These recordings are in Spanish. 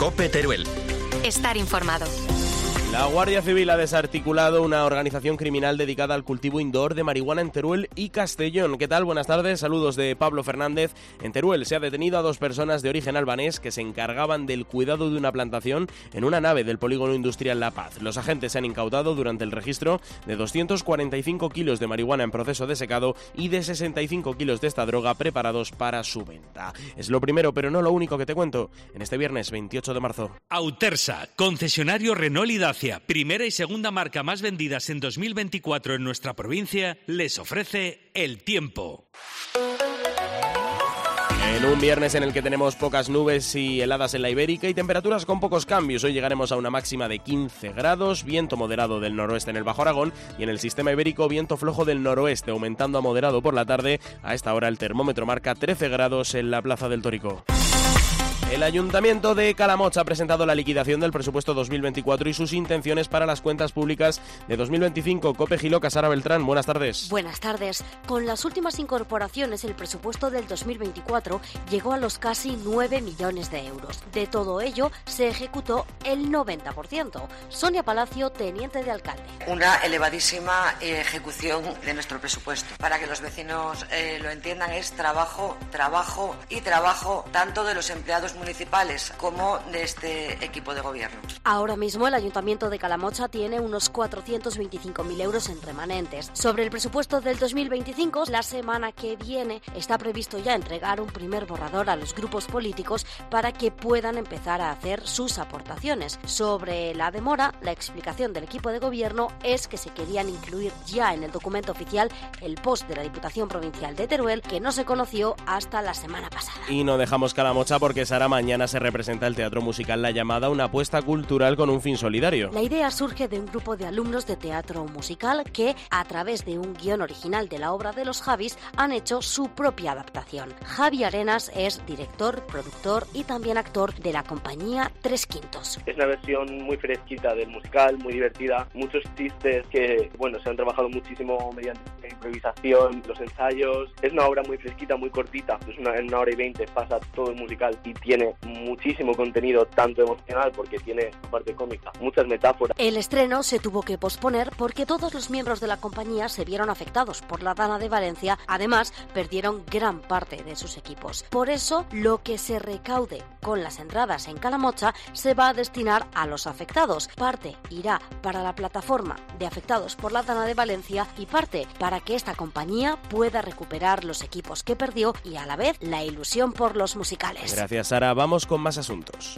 COPE Teruel. Estar informado. La Guardia Civil ha desarticulado una organización criminal dedicada al cultivo indoor de marihuana en Teruel y Castellón. ¿Qué tal? Buenas tardes, saludos de Pablo Fernández. En Teruel se ha detenido a 2 personas de origen albanés que se encargaban del cuidado de una plantación en una nave del polígono industrial La Paz. Los agentes se han incautado durante el registro de 245 kilos de marihuana en proceso de secado y de 65 kilos de esta droga preparados para su venta. Es lo primero, pero no lo único que te cuento en este viernes 28 de marzo. Autersa, concesionario Renault y Dacia, primera y segunda marca más vendidas en 2024 en nuestra provincia, les ofrece el tiempo. En un viernes en el que tenemos pocas nubes y heladas en la Ibérica y temperaturas con pocos cambios. Hoy llegaremos a una máxima de 15 grados, viento moderado del noroeste en el Bajo Aragón y en el sistema ibérico viento flojo del noroeste, aumentando a moderado por la tarde. A esta hora el termómetro marca 13 grados en la Plaza del Tórico. El Ayuntamiento de Calamocha ha presentado la liquidación del presupuesto 2024 y sus intenciones para las cuentas públicas de 2025. COPE Giloca, Sara Beltrán, buenas tardes. Buenas tardes. Con las últimas incorporaciones, el presupuesto del 2024 llegó a los casi 9 millones de euros. De todo ello, se ejecutó el 90%. Sonia Palacio, teniente de alcalde. Una elevadísima ejecución de nuestro presupuesto. Para que los vecinos lo entiendan, es trabajo, trabajo y trabajo, tanto de los empleados municipales como de este equipo de gobierno. Ahora mismo el Ayuntamiento de Calamocha tiene unos 425.000 euros en remanentes. Sobre el presupuesto del 2025, la semana que viene está previsto ya entregar un primer borrador a los grupos políticos para que puedan empezar a hacer sus aportaciones. Sobre la demora, la explicación del equipo de gobierno es que se querían incluir ya en el documento oficial el post de la Diputación Provincial de Teruel, que no se conoció hasta la semana pasada. Y no dejamos Calamocha porque Sara, mañana se representa el teatro musical La Llamada, una apuesta cultural con un fin solidario. La idea surge de un grupo de alumnos de teatro musical que, a través de un guión original de la obra de los Javis, han hecho su propia adaptación. Javi Arenas es director, productor y también actor de la compañía 3/5. Es una versión muy fresquita del musical, muy divertida, muchos chistes que, se han trabajado muchísimo mediante la improvisación, los ensayos. Es una obra muy fresquita, muy cortita, en 1 hora y 20 pasa todo el musical y tiene muchísimo contenido, tanto emocional, porque tiene parte cómica, muchas metáforas. El estreno se tuvo que posponer porque todos los miembros de la compañía se vieron afectados por la Dana de Valencia. Además, perdieron gran parte de sus equipos. Por eso, lo que se recaude con las entradas en Calamocha se va a destinar a los afectados. Parte irá para la plataforma de afectados por la Dana de Valencia y parte para que esta compañía pueda recuperar los equipos que perdió y a la vez la ilusión por los musicales. Gracias, Sara. Vamos con más asuntos.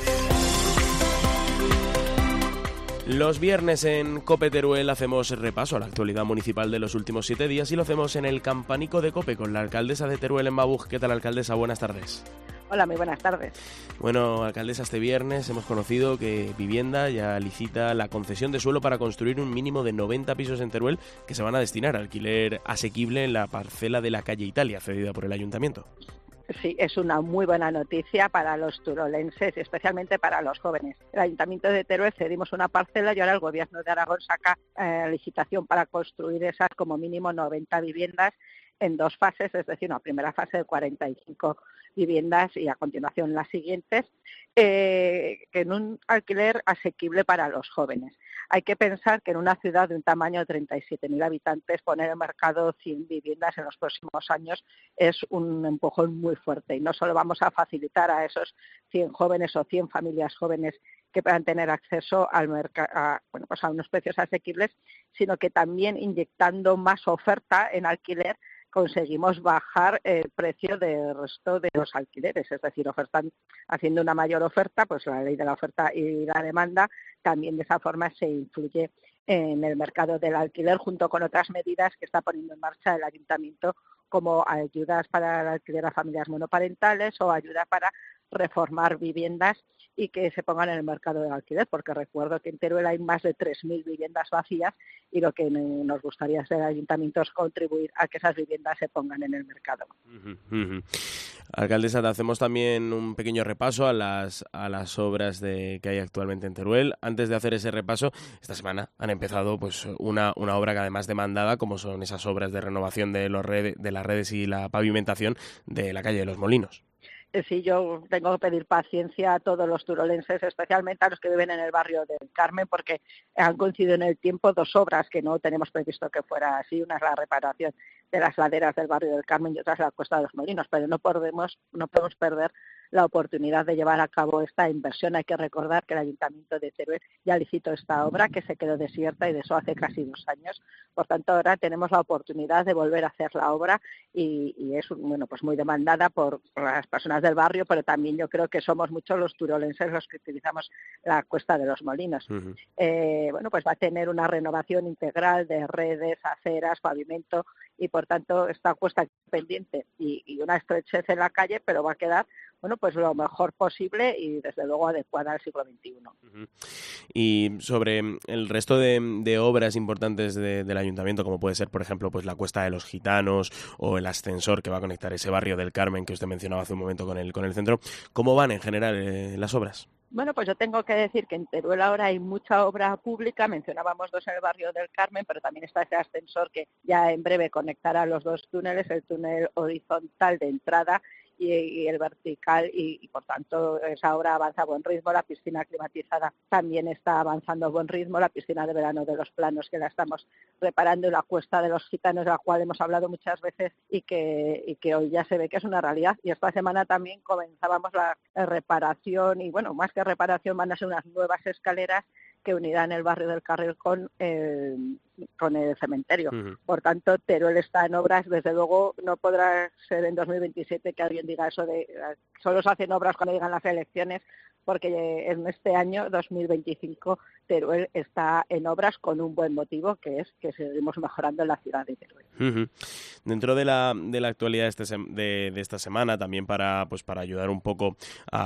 Los viernes en COPE Teruel hacemos repaso a la actualidad municipal de los últimos 7 días y lo hacemos en el Campanico de COPE con la alcaldesa de Teruel en Mabuj. ¿Qué tal, alcaldesa? Buenas tardes. Hola, muy buenas tardes. Bueno, alcaldesa, este viernes hemos conocido que Vivienda ya licita la concesión de suelo para construir un mínimo de 90 pisos en Teruel que se van a destinar a alquiler asequible en la parcela de la calle Italia, cedida por el ayuntamiento. Sí, es una muy buena noticia para los turolenses y especialmente para los jóvenes. El Ayuntamiento de Teruel cedimos una parcela y ahora el Gobierno de Aragón saca licitación para construir esas como mínimo 90 viviendas en 2 fases, es decir, una primera fase de 45 viviendas y a continuación las siguientes, en un alquiler asequible para los jóvenes. Hay que pensar que en una ciudad de un tamaño de 37.000 habitantes poner en mercado 100 viviendas en los próximos años es un empujón muy fuerte y no solo vamos a facilitar a esos 100 jóvenes o 100 familias jóvenes que puedan tener acceso al a unos precios asequibles, sino que también inyectando más oferta en alquiler conseguimos bajar el precio del resto de los alquileres, es decir, haciendo una mayor oferta, pues la ley de la oferta y la demanda, también de esa forma se influye en el mercado del alquiler junto con otras medidas que está poniendo en marcha el ayuntamiento como ayudas para el alquiler a familias monoparentales o ayuda para reformar viviendas y que se pongan en el mercado del alquiler, porque recuerdo que en Teruel hay más de 3.000 viviendas vacías y lo que nos gustaría hacer el ayuntamiento es contribuir a que esas viviendas se pongan en el mercado. Alcaldesa, hacemos también un pequeño repaso a las obras que hay actualmente en Teruel. Antes de hacer ese repaso, esta semana han empezado pues una obra que además demandada, como son esas obras de renovación de las redes y la pavimentación de la calle de los Molinos. Sí, yo tengo que pedir paciencia a todos los turolenses, especialmente a los que viven en el barrio del Carmen, porque han coincidido en el tiempo dos obras que no tenemos previsto que fuera así. Una es la reparación de las laderas del barrio del Carmen y otra es la Cuesta de los Molinos, pero no podemos perder la oportunidad de llevar a cabo esta inversión. Hay que recordar que el Ayuntamiento de Teruel ya licitó esta obra, que se quedó desierta, y de eso hace casi 2 años. Por tanto, ahora tenemos la oportunidad de volver a hacer la obra y es pues muy demandada por las personas del barrio, pero también yo creo que somos muchos los turolenses los que utilizamos la Cuesta de los Molinos. Uh-huh. Pues va a tener una renovación integral de redes, aceras, pavimento, y por tanto esta cuesta pendiente y una estrechez en la calle, pero va a quedar pues lo mejor posible y desde luego adecuada al siglo XXI. Uh-huh. Y sobre el resto de obras importantes del ayuntamiento, como puede ser, por ejemplo, pues la Cuesta de los Gitanos o el ascensor que va a conectar ese barrio del Carmen que usted mencionaba hace un momento con el centro, ¿cómo van en general las obras? Bueno, pues yo tengo que decir que en Teruel ahora hay mucha obra pública. Mencionábamos 2 en el barrio del Carmen, pero también está ese ascensor que ya en breve conectará los 2 túneles, el túnel horizontal de entrada y el vertical, y por tanto esa obra avanza a buen ritmo. La piscina climatizada también está avanzando a buen ritmo, la piscina de verano de los Planos, que la estamos reparando, y la Cuesta de los Gitanos, de la cual hemos hablado muchas veces y que hoy ya se ve que es una realidad. Y esta semana también comenzábamos la reparación, y más que reparación, van a ser unas nuevas escaleras que unirán el barrio del Carril con el cementerio. Uh-huh. Por tanto, Teruel está en obras. Desde luego no podrá ser en 2027 que alguien diga eso de solo se hacen obras cuando llegan las elecciones, porque en este año 2025 Teruel está en obras con un buen motivo, que es que seguimos mejorando la ciudad de Teruel. Uh-huh. Dentro de la actualidad de esta semana, también para ayudar un poco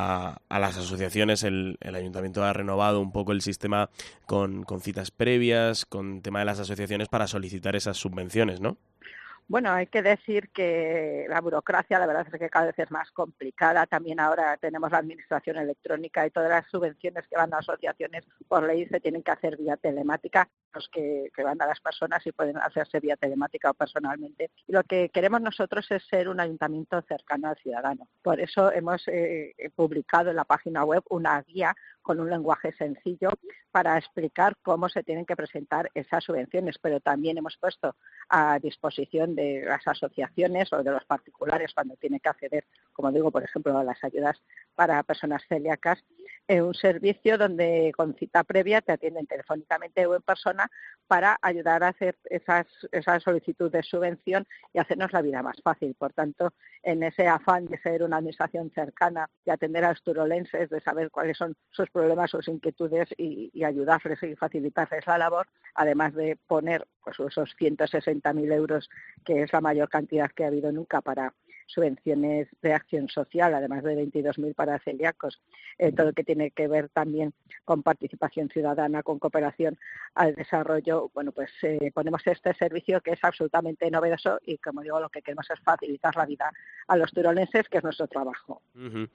a las asociaciones, el ayuntamiento ha renovado un poco el sistema con citas previas, con tema de las asociaciones para solicitar esas subvenciones, ¿no? Bueno, hay que decir que la burocracia, la verdad es que cada vez es más complicada. También ahora tenemos la administración electrónica y todas las subvenciones que van a asociaciones por ley se tienen que hacer vía telemática. Los que van a las personas y pueden hacerse vía telemática o personalmente. Y lo que queremos nosotros es ser un ayuntamiento cercano al ciudadano. Por eso hemos publicado en la página web una guía con un lenguaje sencillo para explicar cómo se tienen que presentar esas subvenciones, pero también hemos puesto a disposición de las asociaciones o de los particulares cuando tienen que acceder, como digo, por ejemplo, a las ayudas para personas celíacas, un servicio donde con cita previa te atienden telefónicamente o en persona para ayudar a hacer esa solicitud de subvención y hacernos la vida más fácil. Por tanto, en ese afán de ser una administración cercana, de atender a los turolenses, de saber cuáles son sus problemas, sus inquietudes y ayudarles y facilitarles la labor, además de poner esos 160.000 euros, que es la mayor cantidad que ha habido nunca para subvenciones de acción social, además de 22.000 para celíacos, todo lo que tiene que ver también con participación ciudadana, con cooperación al desarrollo. Ponemos este servicio que es absolutamente novedoso y, como digo, lo que queremos es facilitar la vida a los turolenses, que es nuestro trabajo. Uh-huh.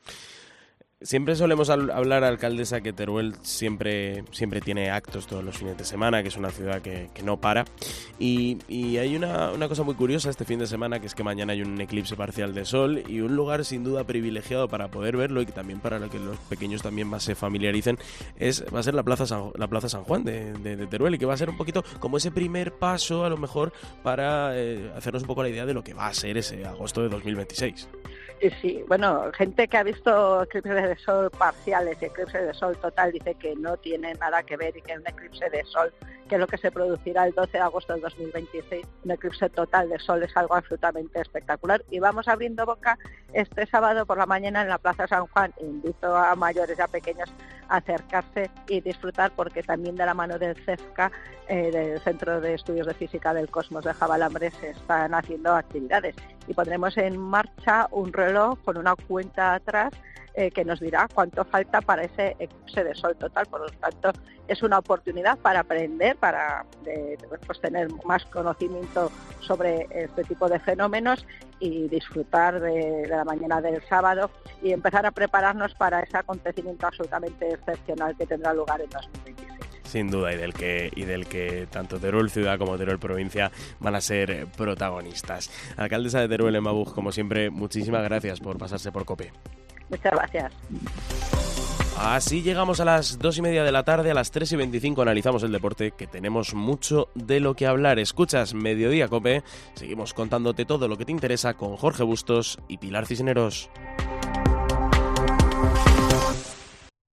Siempre solemos hablar, alcaldesa, que Teruel siempre tiene actos todos los fines de semana, que es una ciudad que no para. Y hay una cosa muy curiosa este fin de semana, que es que mañana hay un eclipse parcial de sol, y un lugar sin duda privilegiado para poder verlo y que también para que los pequeños también más se familiaricen va a ser la Plaza San Juan de Teruel, y que va a ser un poquito como ese primer paso a lo mejor para hacernos un poco la idea de lo que va a ser ese agosto de 2026. Sí, gente que ha visto eclipses de sol parciales y eclipses de sol total dice que no tiene nada que ver, y que un eclipse de sol, que es lo que se producirá el 12 de agosto del 2026, un eclipse total de sol es algo absolutamente espectacular. Y vamos abriendo boca este sábado por la mañana en la Plaza San Juan. Invito a mayores y a pequeños a acercarse y disfrutar, porque también de la mano del CEFCA, del Centro de Estudios de Física del Cosmos de Javalambre, se están haciendo actividades y pondremos en marcha un reloj con una cuenta atrás que nos dirá cuánto falta para ese eclipse de sol total. Por lo tanto, es una oportunidad para aprender, para tener más conocimiento sobre este tipo de fenómenos y disfrutar de la mañana del sábado y empezar a prepararnos para ese acontecimiento absolutamente excepcional que tendrá lugar en 2026. Sin duda, y del que tanto Teruel ciudad como Teruel provincia van a ser protagonistas. Alcaldesa de Teruel, Emma Buch, como siempre, muchísimas gracias por pasarse por COPE. Muchas gracias. Así llegamos a las 2:30 de la tarde, a las 3:25 analizamos el deporte, que tenemos mucho de lo que hablar. Escuchas Mediodía COPE, seguimos contándote todo lo que te interesa con Jorge Bustos y Pilar Cisneros.